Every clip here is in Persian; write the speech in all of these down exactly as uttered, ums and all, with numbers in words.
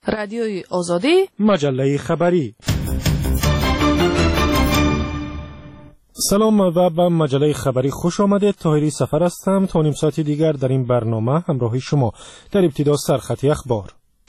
رادیوی آزادی، مجله خبری. سلام و به مجله خبری خوش آمدید. طاهری سفر هستم. تا نیم ساعت دیگر در این برنامه همراه شما. در ابتدا سرخط اخبار.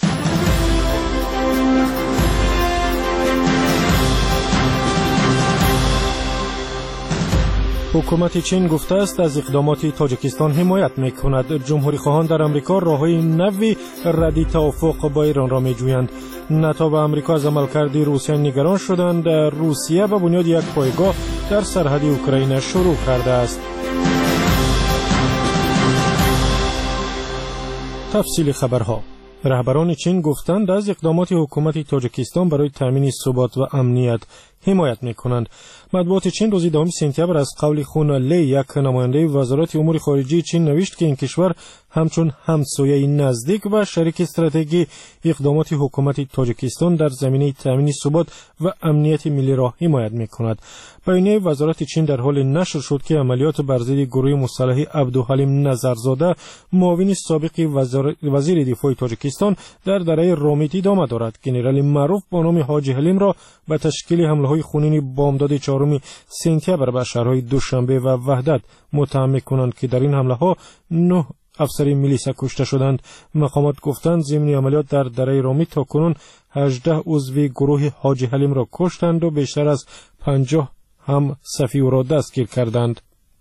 حکومت چین گفته است از اقدامات تاجیکستان حمایت می‌کند. جمهوری خواهان در آمریکا راه‌های نوی ردی توافق با ایران را می‌جویند. ناتو و آمریکا از عملکرد روسیه نگران شدند. روسیه به بنیاد یک پایگاه در سرحد اوکراین شروع کرده است. تفصیل خبرها. رهبران چین گفتند از اقدامات حکومت تاجیکستان برای تامین ثبات و امنیت حمایت می‌کنند. مطبوعات چین روز دوم سپتامبر از قول خون لی، یک نماینده وزارت امور خارجه چین، نوشت که این کشور همچون همسایه نزدیک و شریک استراتژی اقدامات حکومت تاجیکستان در زمینه تامین ثبات و امنیت ملی را حمایت می‌کند. بیانیه وزارت چین در حال نشر شد که عملیات بر ضد گروه مسلح عبدالحلیم نظرزاده، معاون سابق وزیر دفاع تاجیکستان، در دره رامیت ادامه دارد. ژنرال معروف با نام حاجی حلیم را به تشکیل حمله‌های خونین بامداد چهارم سپتامبر به شهرهای دوشنبه و وحدت متهم می‌کنند که در این حمله‌ها نه افسر میلیسا کشته شدند. مقامات گفتند ضمن عملیات در دره رامیت تاکنون هجده عضو گروه حاجی حلیم را کشتند و بیشتر از پنجاه هم صفی او را دستگیر کردند.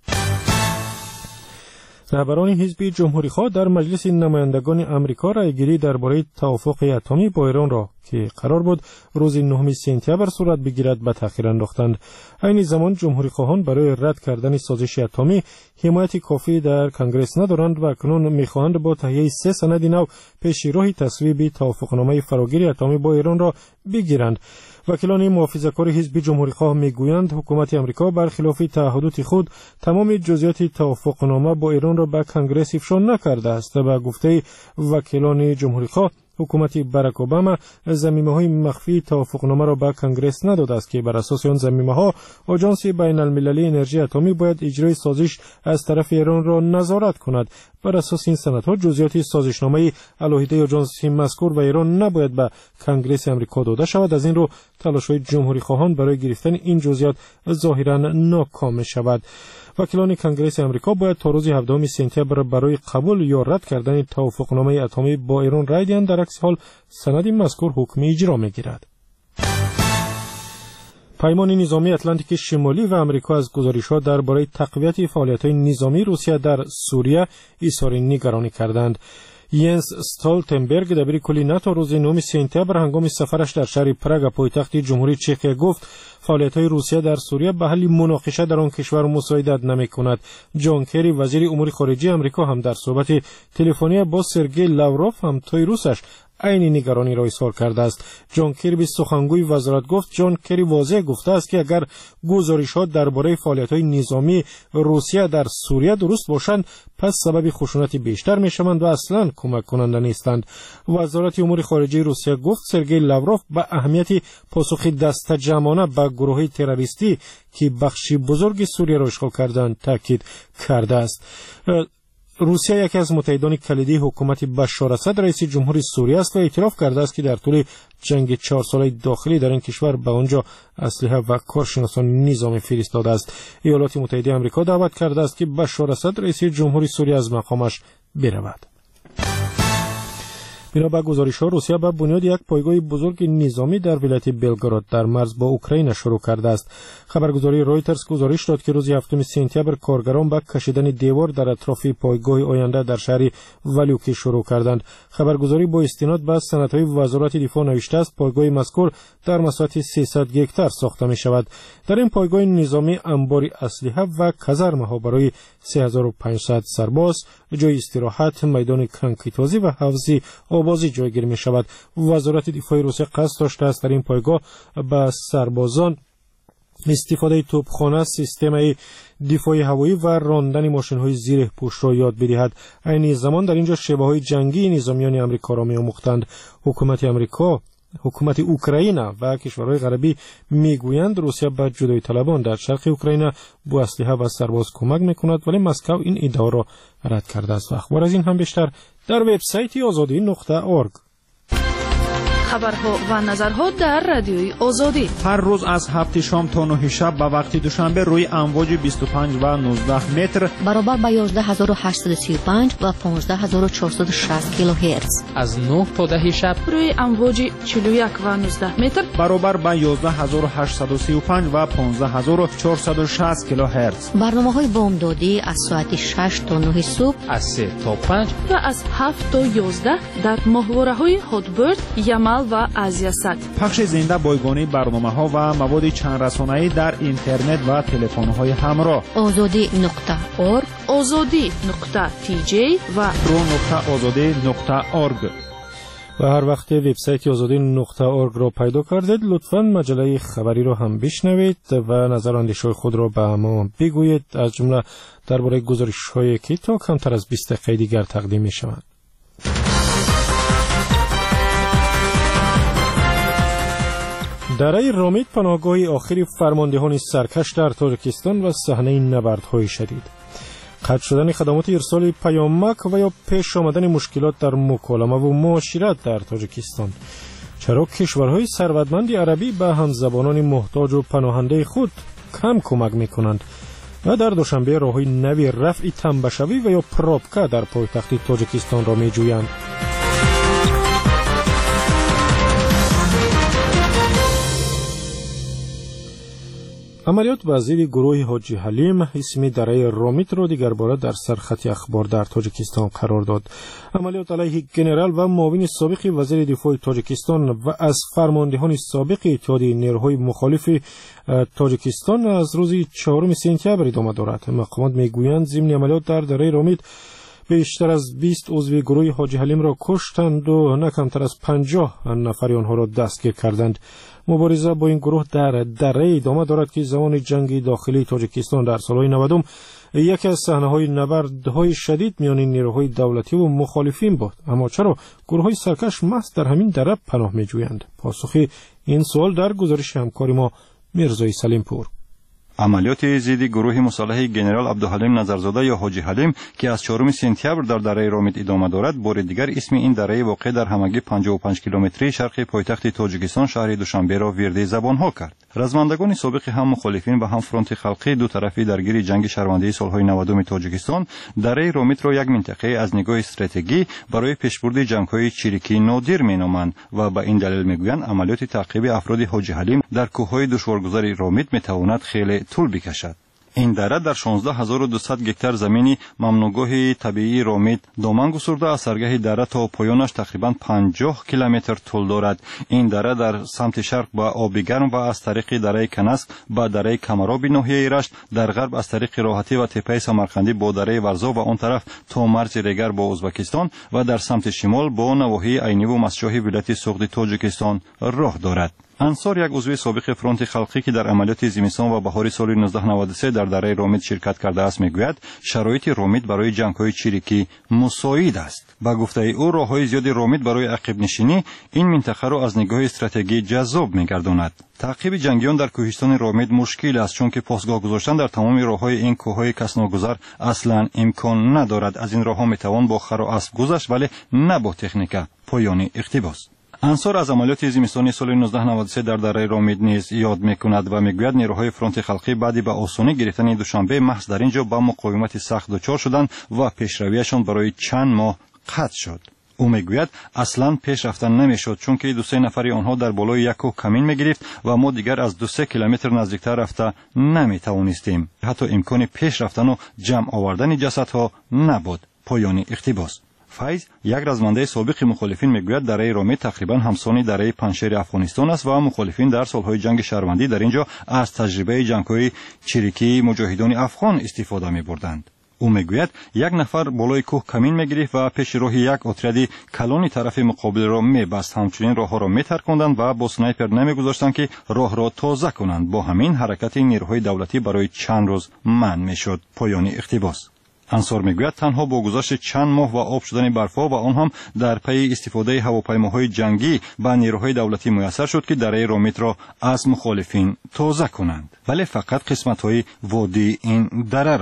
رهبران حزب جمهوری خواه در مجلس نمایندگان آمریکا رأیگیری درباره توافق اتمی با ایران را که قرار بود روز نهم سپتامبر صورت بگیرد به تأخیر انداختند. این زمان جمهوری خواهان برای رد کردن سازش اتمی حمایت کافی در کنگره ندارند و اکنون می‌خواهند با تهیه سه سند نو پیش راه تصویب توافقنامه فراگیری اتمی با ایران را بگیرند. وکیلان محافظه‌کار حزب جمهوری خواه میگویند حکومت آمریکا برخلاف تعهدات خود تمام جزئیات توافقنامه با ایران را به کنگره افشا نکرده است. به گفته وکیلان جمهوری خواه، حکومت باراک اوباما ضمیمه‌های مخفی توافقنامه را به کنگره نداده است که بر اساس آن ضمیمه‌ها آژانس بین‌المللی انرژی اتمی باید اجرای سازش از طرف ایران را نظارت کند. بر اساس این سندها جزئیات سازشنامه علیحده آژانس مذکور و ایران نباید به کنگره آمریکا داده شود. از این رو تلاش‌های جمهوری خواهان برای گرفتن این جزئیات ظاهراً ناکام می‌شود. وکیلان کنگره آمریکا باید تا روز هفدهم سپتامبر برای قبول یا رد کردن توافقنامه اتمی با ایران رای دهند. در عکس حال سند مذکور حکم اجرا می‌گیرد. پیمان نظامی اتلانتیک شمالی و آمریکا از گزارش‌ها درباره تقویت فعالیت‌های نظامی روسیه در سوریه اظهار نگرانی کردند. ینس استولتنبرگ دبیر کلی ناتو روز نهم سپتامبر هنگام سفرش در شهر پراگ پایتخت جمهوری چک گفت فعالیت‌های روسیه در سوریه به حل مناقشه در آن کشور مساعدت نمی‌کند. جان کری وزیر امور خارجه آمریکا هم در صحبت تلفنی با سرگئی لاوروف همتای روسش عین نگرانی را اظهار کرده است. جان کری به سخنگوی وزارت گفت جان کری واضح گفته است که اگر گزارش‌ها درباره فعالیت‌های نظامی روسیه در سوریه درست باشند پس سبب خشونت بیشتر می‌شوند و اصلاً کمک کننده نیستند. وزارت امور خارجه روسیه گفت سرگئی لاوروف به اهمیت پاسخ دسته‌جمعانه به گروه‌های تروریستی که بخشی بزرگ سوریه را اشغال کردند تاکید کرده است. روسیه یکی از متحدان کلیدی حکومت بشار اسد رئیس جمهور سوریه است و اعتراف کرده است که در طول جنگ چهار ساله داخلی در این کشور به آنجا اسلحه و کارشناسان نظامی فرستاده است. ایالات متحده آمریکا دعوت کرده است که بشار اسد رئیس جمهور سوریه از مقامش برود. بنا به گزارش‌ها روسیه به بنیاد یک پایگاه بزرگ نظامی در ولایت بلگراد در مرز با اوکراین شروع کرده است. خبرگزاری رویترز گزارش داد که روز هفتم سپتامبر کارگران به کشیدن دیوار در اطراف پایگاه آینده در شهر ولیوکی شروع کردند. خبرگزاری با استناد به سندهای وزارت دفاع نوشته است پایگاه مذکور در مساحت سیصد هکتار ساخته می شود. در این پایگاه نظامی انبار اسلحه و کازرمه‌ها برای سه هزار و پانصد سرباز، جای استراحت، میدان کنکیتوزی و حوض آبازی جایگیر می شود. وزارت دفاع روسیه قصد داشته است در این پایگاه به سربازان استفاده توپخانه، سیستم دفاع هوایی و راندن ماشین‌های زیر پوش را یاد بدهد. این زمان در اینجا شبه‌های جنگی نظامیان آمریکا را می‌آموختند. حکومت آمریکا حکومت اوکراین و کشورهای غربی میگویند روسیه به جدایی طلبان در شرق اوکراین با اسلحه و سرباز کمک میکند، ولی مسکو این ادعا را رد کرده است. و اخبار از این هم بیشتر در وبسایت آزادی نقطه اورگ. خبرها و نظرها در رادیوی آزادی. هر روز از هفت شام تا نه شب به وقت دوشنبه روی امواج بیست و پنج و نوزده متر برابر با یازده هزار و هشتصد و سی و پنج و پانزده هزار و چهارصد و شصت کیلوهرتز. از نه تا ده شب روی امواج چهل و یک و نوزده متر برابر با یازده هزار و هشتصد و سی و پنج و پانزده هزار و چهارصد و شصت کیلوهرتز. برنامه‌های بامدادی از ساعت شش تا نه صبح، از سه تا پنج و از هفت تا یازده در ماهواره‌های هاتبرد، یمل و آزیاست. پخش زنده بایگانی برنامه‌ها و مواد چند رسانه‌ای در اینترنت و تلفن‌های همراه. آزادی نقطه اورگ، آزادی نقطه تی جی و رو نقطه آزادی نقطه اورگ. و هر وقت وبسایت آزادی نقطه اورگ را پیدا کردید لطفاً مجله خبری را هم بشنوید و نظر و اندیشه خود را به ما بگویید، از جمله درباره گزارش‌هایی که تا کمتر از بیست دقیقه دیگر تقدیم می‌شوند. دره رامید پناهگاه آخری فرماندهان سرکش در تاجیکستان و صحنه نبردهای شدید. قطع شدن خدمات ارسال پیامک و یا پیش آمدن مشکلات در مکالمه و معاشرت در تاجیکستان. چرا کشورهای ثروتمند عربی به همزبانان محتاج و پناهنده خود کم کمک میکنند و در دوشنبه راههای نوی رفع تنبشوی و یا پراپکا در پایتخت تاجیکستان را میجویند. عملیات وزیر گروه حاجی حلیم اسم دره رامید را دیگر باره در سرخط اخبار در تاجیکستان قرار داد. عملیات علیه ژنرال و معاون سابق وزیر دفاع تاجیکستان و از فرماندهان سابق اتحاد نیروهای مخالف تاجیکستان از روز چهارم سپتامبر ادامه دارد. مقامات میگویند ضمن عملیات در دره رامید بیشتر از بیست عضو گروه حاجی حلیم را کشتند و نه کمتر از پنجاه نفر آنها را دستگیر کردند. مبارزه با این گروه در دره ادامه دارد که زمان جنگ داخلی تاجیکستان در سالهای نود یکی از صحنه‌های نبردهای شدید میان نیروهای دولتی و مخالفین بود. اما چرا گروه‌های سرکش محض در همین دره پناه می‌جویند؟ پاسخی این سوال در گزارش همکار ما میرزای سلیم پور. عملیات ضد گروه مسلح ژنرال عبدالحلیم نظرزاده یا حاجی حلیم که از چهارم سپتامبر در دره رامید ادامه دارد، بار دیگر اسم این دره واقع در همگی پنجاه و پنج کیلومتری شرقی پایتخت تاجیکستان شهر دوشنبه را ورده زبانها کرد. رزمندگان سابق هم مخالفین و هم فرانت خلقی دو طرفی درگیر جنگ شرمنده‌ای سالهای نود تاجیکستان دره رامید را یک منطقه از نگاه استراتژی برای پیشبرد جنگ‌های چریکی نادر می‌نامند و به این دلیل می‌گویند عملیات تعقیب افراد حاجی حلیم در کوه‌های دشوارگذار رامید می‌تواند خیلی طول بکشد. این دره در شانزده هزار و دویست گکتار زمینی ممنوعگاه طبیعی رامید دامن گسترده از سرگاه دره تا پایانش تقریباً پنجاه کیلومتر طول دارد. این دره در سمت شرق با آب گرم و از طریق دره کنسک با دره کمرابی ناحیه رشت، در غرب از طریق راحتی و تپه سمرقندی با دره ورزا و آن طرف تا مرز ریگر با ازبکستان و در سمت شمال با نواحی عینی و مسجح ولایت سوغد تاجیکستان راه دارد. انصار یک عضو سابق فرانت خلقی که در عملیات زمستان و بهار سال نوزده نود و سه در دره رامید شرکت کرده است میگوید شرایط رامید برای جنگ‌های چریکی مساعد است. با گفته او راه‌های زیاد رامید برای عقب نشینی این منطقه را از نگاه استراتژی جذاب می‌گرداند. تعقیب جنگیان در کوهستان رامید مشکل است چون که پاسگاه گذاشتن در تمام راه‌های این کوه‌های کسناگذار اصلاً امکان ندارد. از این راه‌ها میتوان با خر و اسب گذشت ولی نه با تکنیک. پایان اقتباس. انصار از عملیات زمستانی سال نوزده نود و سه در دره رامید نیز یاد میکند و میگوید نیروهای فرانت خلقی بعدی به آسانی گرفتن دوشنبه محض در اینجا با مقاومت سخت دچار شدند و پیشرویشان برای چند ماه قطع شد. او میگوید اصلا پیش رفتن نمیشد چون که دو سه نفری آنها در بالای یک کوه کمین میگرفت و ما دیگر از دو سه کیلومتر نزدیکتر رفته نمیتوانستیم. حتی امکان پیش رفتن و جمع آوردن جسدها نبود. پایان اقتباس. فیض یک رزمنده سابق مخالفین میگوید دره رامید تقریبا همسان دره پنشیر افغانستان است و مخالفین در سالهای جنگ شهروندی در اینجا از تجربه جنگ‌های چریکی مجاهدان افغان استفاده می‌بردند. او میگوید یک نفر بالای کوه کمین میگرفت و پیش راه یک اتریاد کلان طرف مقابل را میبست. همچنین راه ها را میترکاندند و با سنایپر نمیگذاشتند که راه را تازه کنند. با همین حرکت نیروهای دولتی برای چند روز منع میشد. پایان اقتباس. انصار میگوید تنها با گذشت چند ماه و آب شدن برفها و آن هم در پی استفاده هواپیماهای جنگی با نیروهای دولتی میسر شد که دره رامید را از مخالفین تازه کنند. ولی فقط قسمت‌های وادی این دره را.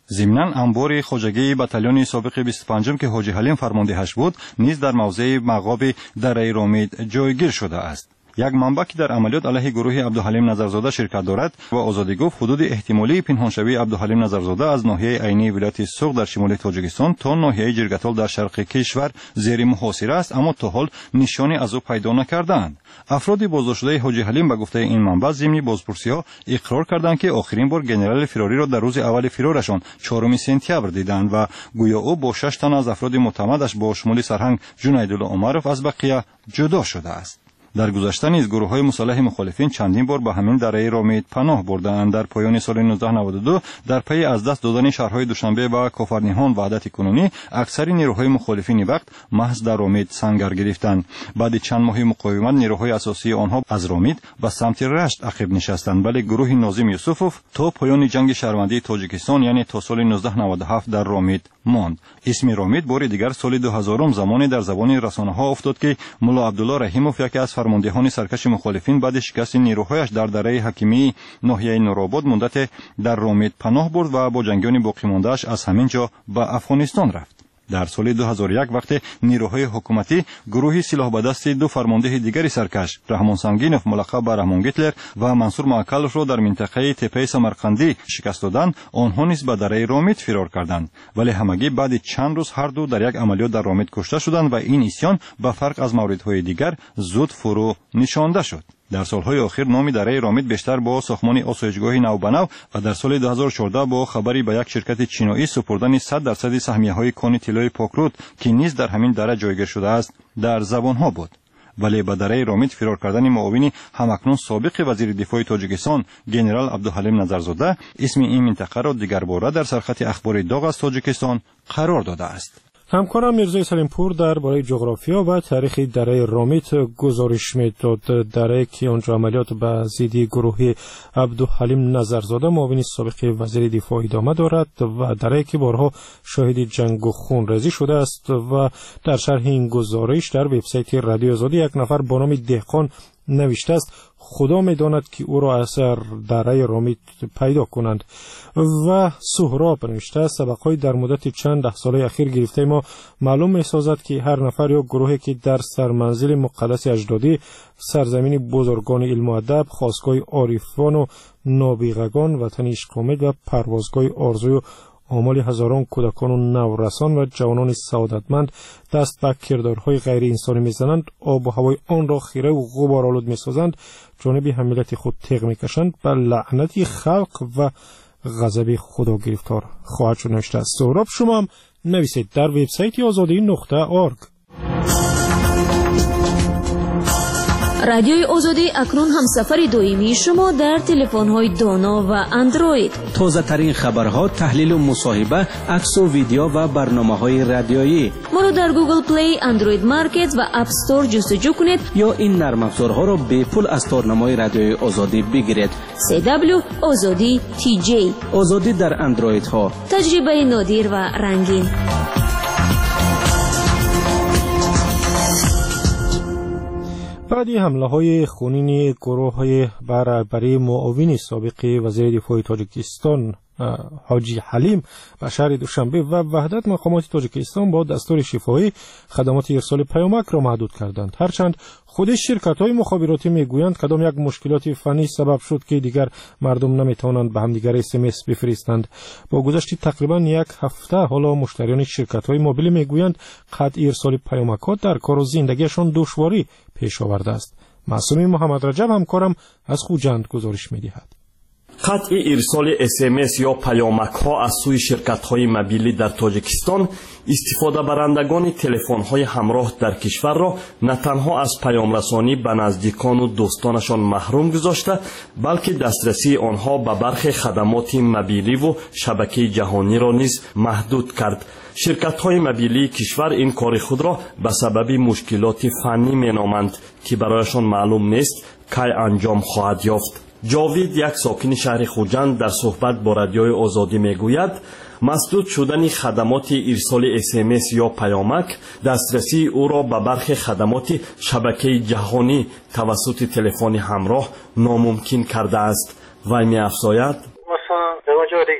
ضمناً انبار خوجگی بتالون سابق بیست و پنجم که حاجی حلیم فرماندهش بود نیز در موضع مغاب دره رامید جایگیر شده است. یک منبع که در عملیات علیه گروه عبدالحلیم نظرزاده شرکت دارد و آزادی گفت حدود احتمالی پنهانشوی عبدالحلیم نظرزاده از ناحیه عینی ولایت سوق در شمال تاجیکستان تا ناحیه جرگتال در شرق کشور زیر محاصره است، اما تا حال نشانی از او پیدا نکردند. افراد بازداشت شده حاجی حلیم به گفته این منبع ضمن بازپرسی‌ها اقرار کردند که آخرین بار گنرال فراری را در روز اول فرارشان چهارم سپتامبر دیدند و گویا او با شش تن از افراد معتمدش با شمول سرهنگ جنیدالله عمرов از بقیه جدا شده است. در گذشته نیز گروه‌های مسلح مخالفین چندین بار به همین دره رامید پناه بردند. در پایان سال نوزده نود و دو در پی از دست دادن شهرهای دوشنبه و کافرنیهان وحدت کنونی اکثر نیروهای مخالفین وقت محض در رامید سنگر گرفتند. بعد چند ماه مقاومت نیروهای اساسی آنها از رامید به سمت رشت عقب نشستند، ولی گروه ناظم یوسفوف تا پایان جنگ شهروندی تاجیکستان یعنی تا سال نوزده نود و هفت در رامید ماند. اسم رامید بار دیگر سال دو هزار زمانی در زبان رسانه‌ها افتاد که ملا عبدالله رحیموف یکی از فرماندهان سرکش مخالفین بعد شکست نیروهایش در دره حکیمی ناحیه نورآباد مدت در رامید پناه برد و با جنگیان باقی مانده‌اش از همین جا به افغانستان رفت. در سال دو هزار و یک وقتی نیروهای حکومتی گروهی سلاح به دست دو فرمانده دیگری سرکش رحمان سنگینوف ملقب به رحمان گیتلر و منصور معکلوف را در منطقه تپه سمرقندی شکست دادند، آنها نیز به دره رامید فرار کردند، ولی همگی بعد چند روز هر دو در یک عملیات در رامید کشته شدند و این اسیان به فرق از موردهای دیگر زود فرو نشانده شد. در سالهای اخیر نام دره رامید بیشتر با ساختمان آسایشگاه نوبنو و در سال دو هزار و چهارده با خبری به یک شرکت چینایی سپردن صد درصد سهمیه‌های کان طلای پاکرود که نیز در همین دره جایگیر شده است در زبانها بود. ولی به دره رامید فرار کردن معاون همکنون سابق وزیر دفاع تاجیکستان گنرال عبدالحلیم نظرزاده اسم این منطقه را دیگر باره در سرخط اخبار داغ از تاجیکستان قرار داده است. همکارم میرزای سلیمپور درباره جغرافیا و تاریخ دره رامید گزارش میداد. دره که آنجا عملیات به ضد گروه عبدالحلیم نظرزاده معاون سابق وزیر دفاع ادامه دارد و دره که بارها شاهد جنگ و خونریزی شده است و در شرح این گزارش در وبسایت رادیو آزادی یک نفر با نام دهقان نوشته است خدا میداند که او را از دره رامید پیدا کنند. و سهراب نوشته است سبقهای در مدت چند ده ساله اخیر گرفته ما معلوم می‌سازد که هر نفر یا گروهی که در سرمنزل مقدس اجدادی سرزمین بزرگان علم و ادب، خاستگاه عارفان و نابغگان، وطن عشق آمد و پروازگاه آرزوی و آمال هزاران کودکان و نورسان و جوانان سعادتمند دست به کردارهای غیر انسانی میزنند، آب و هوای آن را خیره و غبارآلود میسازند، جانب ملت خود تیغ میکشند، به لعنت خلق و غضب خدا گرفتار خواهد شد. نوشته است. سهراب شما هم نویسید در وبسایت آزادی نقطه اورگ. رادیوی آزادی اکنون همسفر دائمی شما در تلفن‌های دانا و اندروید. تازه ترین خبرها، تحلیل و مصاحبه، عکس و ویدیو و برنامه‌های رادیویی. ما را در گوگل پلی، اندروید مارکت و اپ استور جستجو کنید یا این نرم افزارها را به پول از تارنمای رادیوی آزادی بگیرید. سی دبلیو آزادی تی جی. آزادی در اندروید ها. تجربه نادر و رنگین. بعدی حمله های خونین گروه های برابری معاون سابق وزیر دفاع تاجیکستان حاجی حلیم به شهر دوشنبه و وحدت مقامات تاجیکستان با دستور شفاهی خدمات ارسال پیامک را محدود کردند. هرچند خود شرکت های مخابراتی میگویند کدام یک مشکلات فنی سبب شد که دیگر مردم نمیتوانند به هم دیگر اس ام اس بفرستند. با گذشت تقریبا یک هفته حالا مشتریان شرکت های موبیل میگویند قطع ارسال پیامک ها در کار و زندگیشان دشواری پیش آورده است. معصومی محمد رجب همکارم از خوجند گزارش میدهد. قطع ارسال اس ام اس یا پیامک ها از سوی شرکت های موبیلی در تاجیکستان استفاده برندگان تلفن های همراه در کشور را نه تنها از پیام رسانی به نزدیکان و دوستانشان محروم گذاشته، بلکه دسترسی آنها به برخی خدمات موبیلی و شبکه جهانی را نیز محدود کرد. شرکت های موبیلی کشور این کار خود را به سبب مشکلات فنی مینامند که برایشان معلوم نیست کی انجام خواهد یافت. جاوید، یک ساکن شهر خوجند، در صحبت با رادیوی آزادی میگوید مسدود شدن خدمات ارسال اس ام اس یا پیامک دسترسی او را به برخی خدمات شبکه جهانی توسط تلفن همراه ناممکن کرده است. وی می‌افزاید مثلا به وجه رجیستراسیون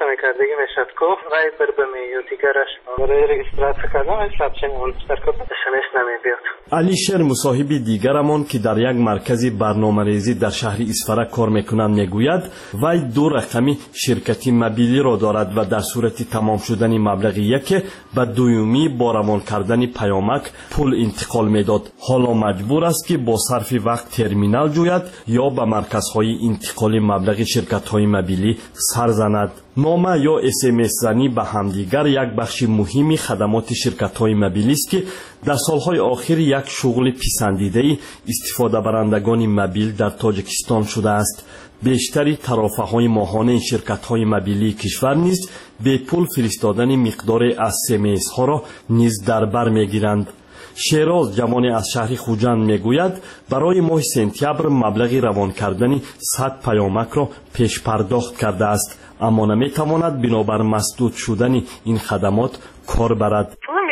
نمیکردگی میشد گفت رای بر بمی یا دیگرش برای رجیستراسیون کردن از ثبت اون سرکوب شنش نمیبیاد. علی شیر مصاحب دیگرمان که در یک مرکز برنامه‌ریزی در شهر اسفره کار میکنند میگوید وی دو رقمی شرکتی موبیلی را دارد و در صورت تمام شدن مبلغ یک به دومی با روان کردن پیامک پول انتقال میداد. حالا مجبور است که با صرف وقت ترمینال جوید یا به مرکزهای انتقال مبلغ شرکت‌های موبیلی سر زند. نامه یا اس ام اس زنی به همدیگر یک بخش مهمی خدمات شرکت‌های موبیلی است که در سالهای آخر یک شغل پسندیده استفاده برندگان موبیل در تاجیکستان شده است. بیشتری ترافه‌های ماهانه شرکت‌های موبیلی کشور نیز به پول فرستادن مقدار اس ام اس ها را نیز در بر می‌گیرند. شیراز جوان از شهر خوجند میگوید برای ماه سپتامبر مبلغ روان کردن صد پیامک را پیش پرداخت کرده است، اما نمیتواند بنابر مسدود شدن این خدمات کار برد.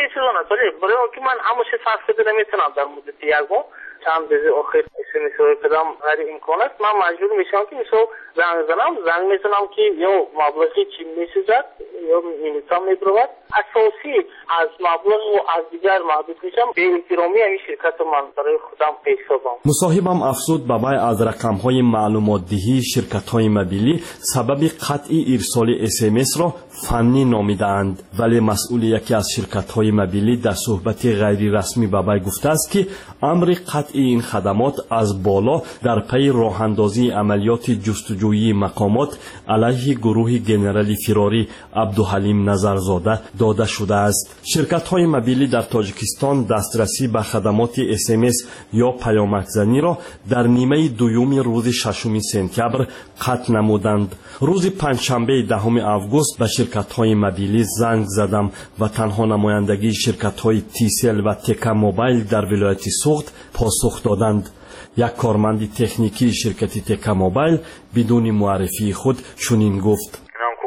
برای که من هموشه صرف کده نمیتونم در مدت یک ماه چند روز آخر اسمی سوی کدام غیر امکان است من مجبور میشم که مثلا زنگ زنم زنگ میزنم که یا مبلغی چی میسوزد یا مینیتا میبرود اساسی از مبلغ و از دیگر محدود میشم به احترامی همین شرکت من برای خودم پیش بردم. مصاحبم افزود به وی از رقم‌های معلومات دهی شرکت‌های موبیلی سبب قطع ارسال اس ام اس را فنی نامیدند، ولی مسئول یکی از شرکت‌های موبیلی در صحبت غیر رسمی به وی گفته است که امر قطع این خدمات از بالا در پی راه‌اندازی عملیات جستجویی مقامات علیه گروه جنرال فراری عبدالحلیم نظرزاده داده شده است. شرکت‌های موبیلی در تاجیکستان دسترسی به خدمات اس ام اس یا پیامک زنی را در نیمه دوم روز ششم سپتامبر قطع نمودند. روز پنجشنبه دهم آگوست به شرکت‌های موبیلی زنگ زدم و تنها نمایندگی شرکت‌های تیسل و تکا موبایل در ولایت سوخت پاسخ دادند. یک کارمند تکنیکی شرکت تکا موبایل بدون معرفی خود چنین گفت: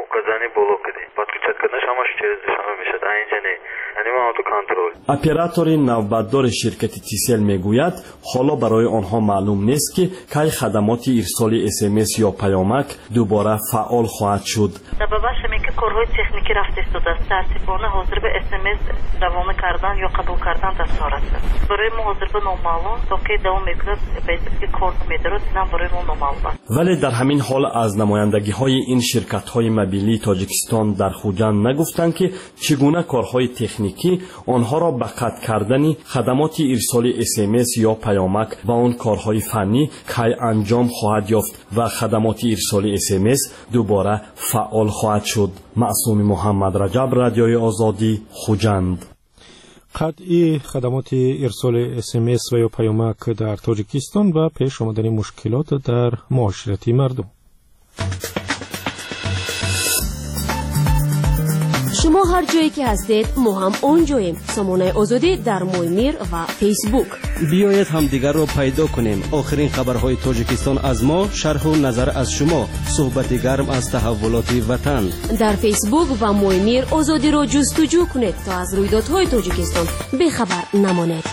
اپراتور نوبتدار شرکت تیسل میگوید حالا برای آنها معلوم نیست که کی خدمات ارسال اس ام اس یا پیامک دوباره فعال خواهد شد. سببش اینه که کارهای تکنیکی رفت است متاسفانه حاضر به اس ام اس روانه کردن یا قبول کردن دستور است. برای ما حاضر به نامعلوم تا که دوام میکنه بیشتر که کار میدارد اینم برای ما نامعلوم است. ولی در همین حال از نمایندگی های این شرکت های موبیلی تاجیکستان در خوجند نگفتند که چگونه کارهای تکنیکی آنها را به قطع کردن خدمات ارسال اس ام اس یا پیامک و آن کارهای فنی کی انجام خواهد یافت و خدمات ارسال اس ام اس دوباره فعال خواهد شد. معصوم محمد رجب، رادیوی آزادی، خوجند. قطعی خدمات ارسال اس ام اس و یا پیامک در تاجیکستان و پیش آمدن مشکلات در معاشرتی مردم. شما هر جایی که هستید ما هم اونجاییم. سامانه آزادی در مویمیر و فیسبوک. بیایید همدیگر را پیدا کنیم. آخرین خبرهای تاجیکستان از ما، شرح و نظر از شما، صحبت گرم از تحولات وطن. در فیسبوک و مویمیر آزادی را جستجو کنید تا از رویدادهای تاجیکستان بیخبر نمانید.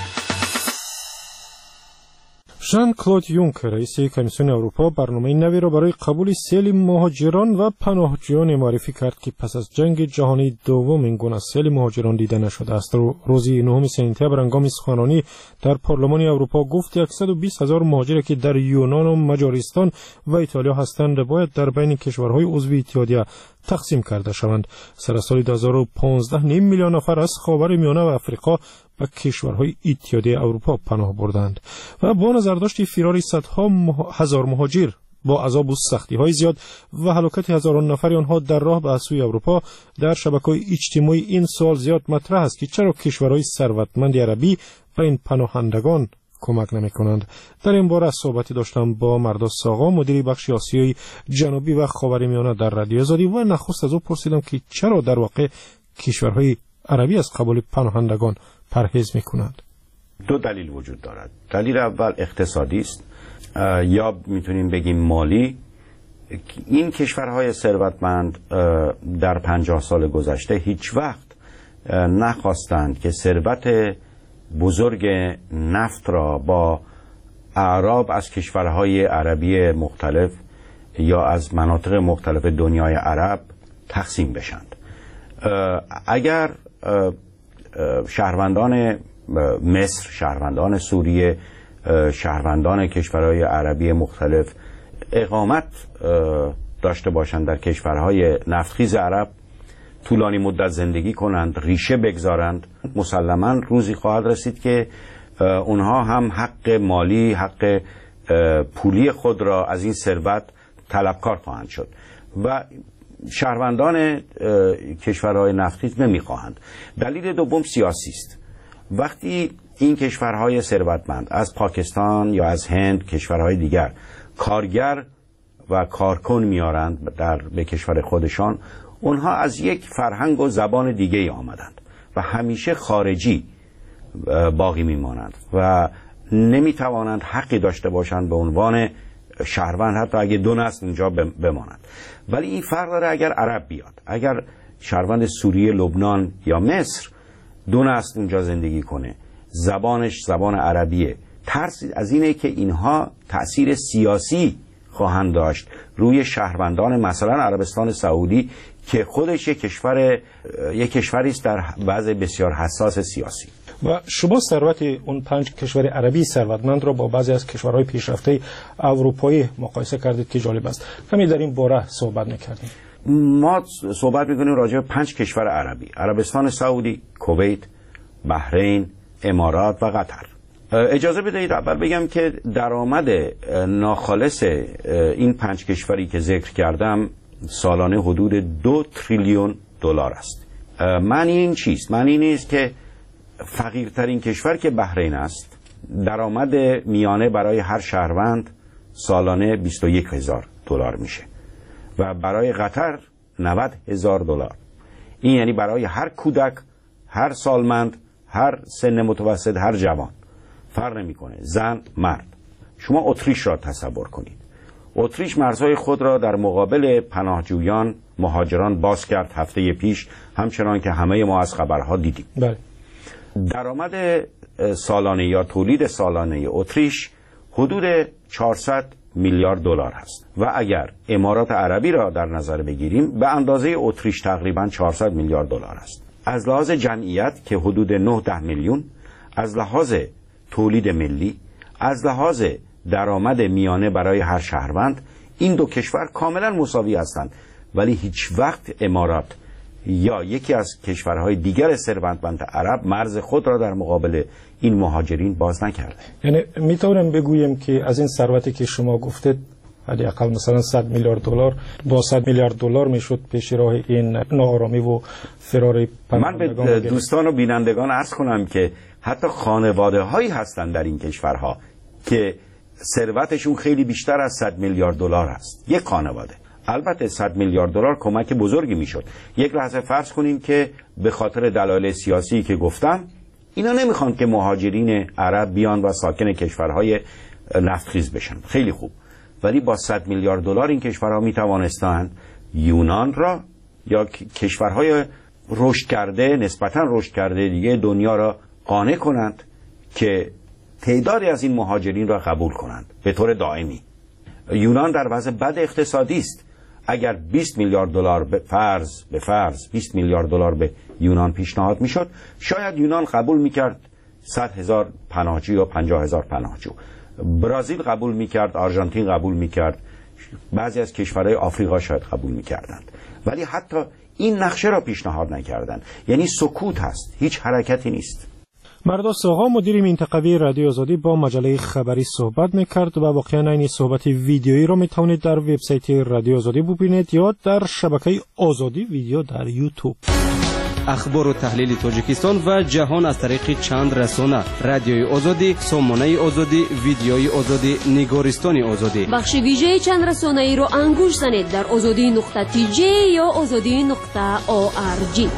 ژان کلود یونکر رئیس کمیسیون اروپا برنامه نوی را برای قبول سیل مهاجران و پناهجویان معرفی کرد که پس از جنگ جهانی دوم این گونه سیل مهاجران دیده نشده است. روز نهم سپتامبر هنگام سخنرانی در پارلمان اروپا گفت صد و بیست هزار مهاجر که در یونان و مجارستان و ایتالیا هستند باید در بین کشورهای عضو اتحادیه تقسیم کرده شوند. سر سال دو هزار و پانزده نیم میلیون نفر از خاورمیانه و افریقا به کشورهای اتحادیه اروپا پناه بردند و با نظرداشت فرار صدها هزار مهاجر با عذاب و سختی‌های زیاد و هلاکت هزاران نفر آنها در راه به سوی اروپا در شبکه‌های اجتماعی این سوال زیاد مطرح است که چرا کشورهای ثروتمند عربی به این پناهندگان کمک نمی‌کنند. در این باره صحبتی داشتم با مرداس آقا، مدیر بخش آسیای جنوبی و خاورمیانه در رادیو آزادی و نخست از او پرسیدم که چرا در واقع کشورهای عربی از قبول پناهندگان پرهیز می‌کنند. دو دلیل وجود دارد. دلیل اول اقتصادی است یا میتونیم بگیم مالی. این کشورهای ثروتمند در پنجاه سال گذشته هیچ وقت نخواستند که ثروت بزرگ نفت را با اعراب از کشورهای عربی مختلف یا از مناطق مختلف دنیای عرب تقسیم بشند. اگر شهروندان مصر، شهروندان سوریه، شهروندان کشورهای عربی مختلف اقامت داشته باشند در کشورهای نفتخیز عرب، طولانی مدت زندگی کنند، ریشه بگذارند، مسلماً روزی خواهد رسید که اونها هم حق مالی، حق پولی خود را از این ثروت طلبکار خواهند شد و شهروندان کشورهای نفتخیز نمیخواهند. دلیل دوم سیاسی است. وقتی این کشورهای ثروتمند از پاکستان یا از هند، کشورهای دیگر کارگر و کارکن میارند در به کشور خودشان، اونها از یک فرهنگ و زبان دیگه ای آمدند و همیشه خارجی باقی میمانند و نمیتوانند حقی داشته باشند به عنوان شهروند، حتی اگه دو نسل اونجا بمانند. ولی این فرق داره اگر عرب بیاد، اگر شهروند سوریه، لبنان یا مصر دو نسل اونجا زندگی کنه، زبانش زبان عربیه، ترس از اینه که اینها تأثیر سیاسی خواهند داشت روی شهروندان مثلا عربستان سعودی که خودش یک کشور یک کشوری است در وضع بسیار حساس سیاسی. و شما ثروت اون پنج کشور عربی ثروتمند را با بعضی از کشورهای پیشرفته اروپایی مقایسه کردید که جالب است. کمی در این باره صحبت نکردیم. ما صحبت می‌کنیم راجع به پنج کشور عربی: عربستان سعودی، کویت، بحرین، امارات و قطر. اجازه بدهید اول بگم که درآمد ناخالص این پنج کشوری که ذکر کردم سالانه حدود دو تریلیون دلار است. معنی این چیست؟ معنی این است که فقیرترین کشور که بحرین است، درآمد میانه برای هر شهروند سالانه بیست و یک هزار دلار میشه و برای قطر نود هزار دلار. این یعنی برای هر کودک، هر سالمند، هر سن متوسط، هر جوان، فرق نمیکنه، زن، مرد. شما اتریش را تصور کنید. اتریش مرزهای خود را در مقابل پناهجویان، مهاجران باز کرد هفته پیش، همچنان که همه ما از خبرها دیدیم. بله. درآمد سالانه یا تولید سالانه اتریش حدود چهارصد میلیارد دلار هست و اگر امارات عربی را در نظر بگیریم به اندازه اتریش تقریبا چهارصد میلیارد دلار است. از لحاظ جمعیت که حدود نه ده میلیون، از لحاظ تولید ملی، از لحاظ درآمد میانه برای هر شهروند، این دو کشور کاملا مساوی هستند، ولی هیچ وقت امارات یا یکی از کشورهای دیگر ثروتمند عرب مرز خود را در مقابل این مهاجرین باز نکرده. یعنی میتونم بگویم که از این ثروتی که شما گفتید حداقل مثلا صد میلیارد دلار با صد میلیارد دلار میشد پیش راه این ناآرامی و فرار پناهندگان. من به دوستان و بینندگان عرض کنم که حتی خانواده هایی هستند در این کشورها که ثروتشون خیلی بیشتر از صد میلیارد دلار است. یک خانواده. البته صد میلیارد دلار کمک بزرگی میشد. یک لحظه فرض کنیم که به خاطر دلایل سیاسی که گفتم اینا نمیخوان که مهاجرین عرب بیان و ساکن کشورهای نفتخیز بشن. خیلی خوب. ولی با صد میلیارد دلار این کشورها میتوانستند یونان را یا کشورهای رشد کرده، نسبتاً رشد کرده دیگه دنیا را قانع کنند که تعدادی از این مهاجرین را قبول کنند به طور دائمی. یونان در وضع بد اقتصادی است. اگر بیست میلیارد دلار به فرض به فرض بیست میلیارد دلار به یونان پیشنهاد میشد، شاید یونان قبول میکرد صد هزار پناهجو یا پنجاه هزار پناهجو. برزیل قبول میکرد، آرژانتین قبول میکرد، بعضی از کشورهای آفریقا شاید قبول میکردند، ولی حتی این نقشه را پیشنهاد نکردند. یعنی سکوت هست، هیچ حرکتی نیست. مرداس آقا مدیر منطقوی رادیو آزادی با مجله خبری صحبت میکرد و واقعا این صحبت ویدیویی را میتوانید در وبسایت رادیو آزادی ببینید یا در شبکه آزادی ویدیو در یوتیوب. اخبار و تحلیل تاجیکستان و جهان از طریق چند رسانه: رادیوی آزادی، سامانه آزادی، ویدیوی آزادی، نگارستان آزادی. بخش ویژه چند رسانه ای رو انگوش زنید در آزادی نقطه تی جی یا آزادی نقطه او آر جی.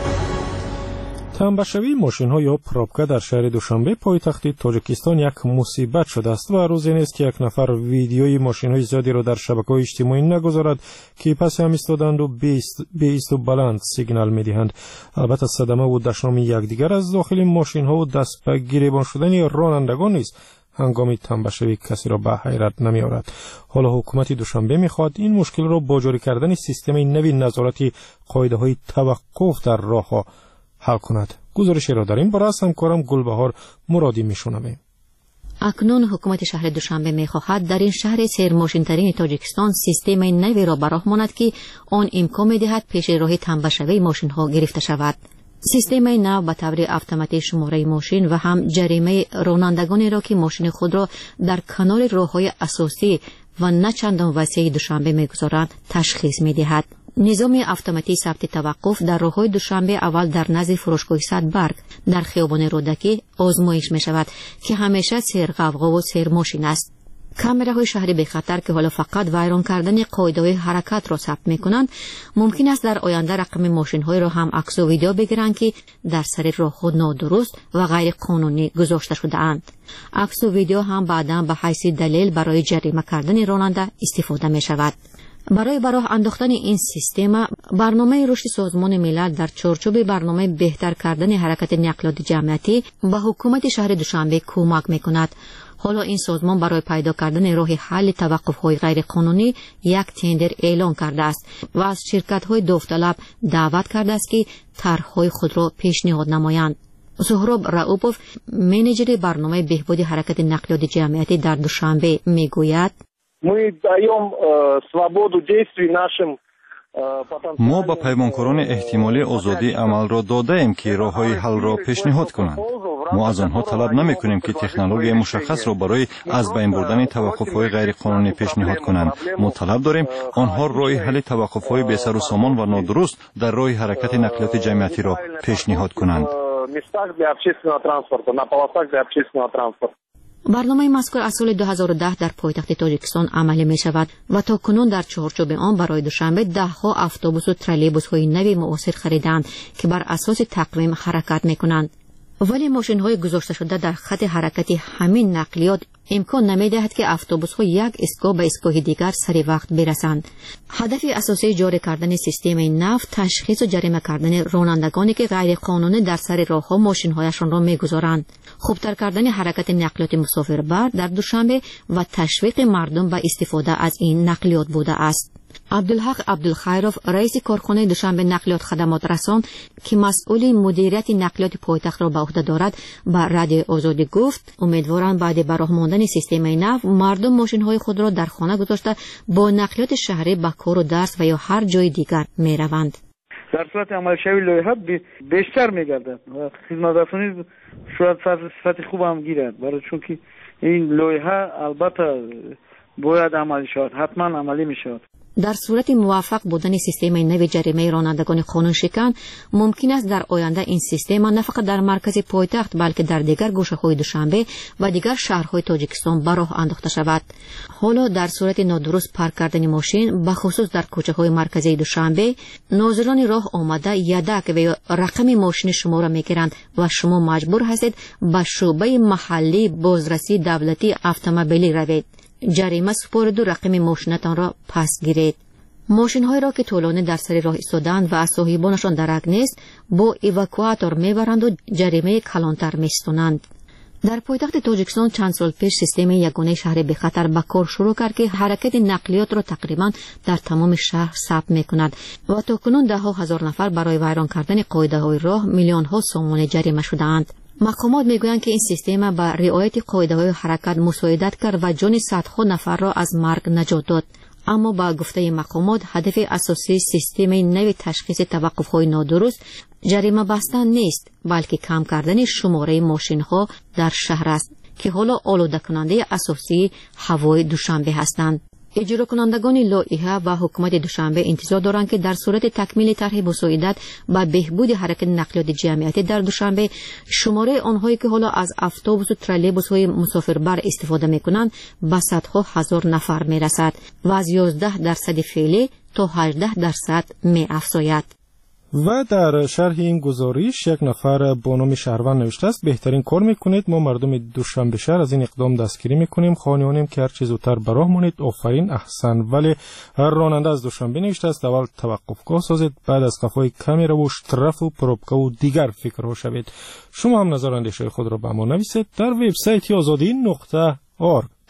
تنبشوی ماشین ها یا پراپکا در شهر دوشنبه پایتخت تاجیکستان یک مصیبت شده است و روزی نیست که یک نفر ویدیوی ماشین های زیادی را در شبکه‌های اجتماعی نگذارد که پس هم ایستادند و بیست و بلند سیگنال می‌دهند. البته صدمه و دشنام یکدیگر از داخل ماشین ها و دست به گریبان شدن رانندگان نیست هنگام تنبشوی کسی را به حیرت نمی آورد. حالا حکومت دوشنبه میخواد این مشکل را با جاری کردن سیستم نوی نظارتی قاعده های توقف در راه ها حل کند. گزارشی را داریم برای همکارم گلبهار مرادی میشنویم. اکنون حکومت شهر دوشنبه می‌خواهد در این شهر سیرماشین‌ترین تاجیکستان سیستم نوی را براه ماند که آن امکان می‌دهد پیش راه تنبشوی ماشین‌ها گرفته شود. سیستم نو به طور اتوماتیک شماره ماشین و هم جریمه رانندگانی را که ماشین خود را در کنار راه‌های اساسی و نه چندان وسیع دوشنبه می‌گذارند تشخیص می‌دهد. نظام اتوماتیک ثبت توقف در راه‌های دوشنبه اول در نزد فروشگاه صدبرگ در خیابان رودکی آزمایش می‌شود که همیشه سیر غوغا و سیر ماشین است. کامراهای شهری به خطر که حالا فقط ویران کردن قاعده‌های حرکت را ثبت می‌کنند، ممکن است در آینده رقم ماشین‌های را هم عکس و ویدیو بگیرند که در سر راه‌ها نادرست و غیر قانونی گذاشته شده‌اند. عکس و ویدیو هم بعداً به حیث دلیل برای جریمه کردن راننده استفاده می‌شود. برای براه انداختن این سیستم، برنامه رشد سازمان ملل در چارچوب برنامه بهتر کردن حرکت نقلیات جمعیتی به حکومت شهر دوشنبه کمک می‌کند. حالا این سازمان برای پیدا کردن راه حل توقف‌های غیر قانونی یک تندر اعلام کرده است و از شرکت‌های داوطلب دعوت کرده است که طرح‌های خود را پیشنهاد نمایند. سهراب رؤوپوف، منیجر برنامه بهبود حرکت نقلیات جمعیتی در دوشنبه میگوید: ما با پیمانکاران احتمالی آزادی عمل را داده ایم که راه‌های حل را پیشنهاد کنند. ما از آنها طلب نمی کنیم که تکنولوژی مشخص را برای از بین بردن توقف‌های غیر قانونی پیشنهاد کنند. ما طلب داریم آنها راه حل توقف‌های بی سر و سامان و نادرست در راه حرکت نقلیات جمعیتی را پیشنهاد کنند. برنامه مذکور از سال دو هزار و ده در پایتخت تاجیکستان عملی می شود و تا کنون در چارچوب آن برای دوشنبه ده ها اتوبوس و ترالیبوس های نوی معاصر خریدند که بر اساس تقویم حرکت می کنند. ولی ماشین های گذاشته شده در خط حرکتی همین نقلیات امکان نمی دهد که اتوبوس ها یک ایستگاه به ایستگاه دیگر سری وقت برسند. هدف اساسی جاری کردن سیستم نو تشخیص و جریمه کردن رانندگانی که غیر قانونی در سر راه ها ماشین هایشان را می گذارند، خوبتر کردن حرکت نقلیات مسافربر در دوشنبه و تشویق مردم به استفاده از این نقلیات بوده است. عبدالحق عبدالخیروف، رئیس کارخانه دوشنبه نقلیات خدمات رسان که مسئول مدیریت نقلیات پایتخت را به عهده دارد، به رادیوی آزادی گفت امیدوارند بعد براه ماندن سیستم نو مردم ماشین های خود را در خانه گذاشته با نقلیات شهری به کار و درس و یا هر جای دیگر می روند. در صورت عمل شوی لایحه بیشتر می‌گردد و خدمت رسانی شاید صفت خوب هم گیرد، برای چون که این لایحه البته باید عملی شود، حتما عملی می‌شود. در صورت موفق بودن سیستم نوی جریمه رانندگان قانون شکن، ممکن است در آینده این سیستم نه فقط در مرکز پایتخت بلکه در دیگر گوشه‌های دوشنبه و دیگر شهرهای تاجیکستان به راه انداخته شود. حالا در صورت نادرست پارک کردن ماشین، به خصوص در کوچه‌های مرکزی دوشنبه، ناظران راه آمده یدک و رقم ماشین شما را می‌گیرند و شما مجبور هستید به شعبه محلی بازرسی دولتی اتومبیلی روید. جریمه سپرد و رقم ماشینتان را پس گیرید. ماشین های را که طولانی در سر راه ایستادند و از صاحبانشان درک نیست با ایواکواتور میبرند و جریمه کلانتر میستونند. در پایتخت تاجیکستان چند سال پیش سیستم یگانه شهر به خطر به کار شروع کرد که حرکت نقلیات را تقریبا در تمام شهر ثبت میکند و تا کنون ده ها هزار نفر برای ویران کردن قاعده های راه میلیون ها سوم جریمه شدهاند. مقامات میگویند که این سیستم با رعایت قاعده‌های حرکت مساعدت کرد و جان صدها نفر را از مرگ نجات داد. اما با گفته مقامات هدف اساسی سیستم نوی تشخیص توقف‌های نادرست جریمه بستن نیست، بلکه کم کردن شماره ماشین‌ها در شهر است که حالا آلوده کننده اساسی هوای دوشنبه هستند. اجرا کنندگان لایحه و حکومت دوشنبه انتظار دارند که در صورت تکمیل طرح مساعدت با بهبود حرکت نقلیات جمعیتی در دوشنبه، شماره آنهایی که حالا از اتوبوس و ترالیبوس های مسافربر استفاده میکنند به صدها هزار نفر میرسد و از یازده درصد فعلی تا هجده درصد می افزاید. و در شرح این گزارش یک نفر با نام شهروند نوشته است بهترین کار میکنید، ما مردم دوشنبه شهر از این اقدام دستگیری میکنیم، خانیانیم که هر چه زودتر به راه مونید، آفرین، احسن. ولی راننده از دوشنبه نوشته است اول توقفگاه سازید، بعد از قفای کامیرا و اشتراف و پروبکا و دیگر فکرها شوید. شما هم نظر اندیشه خود را به ما نویسید در وبسایت آزادی نقطه org.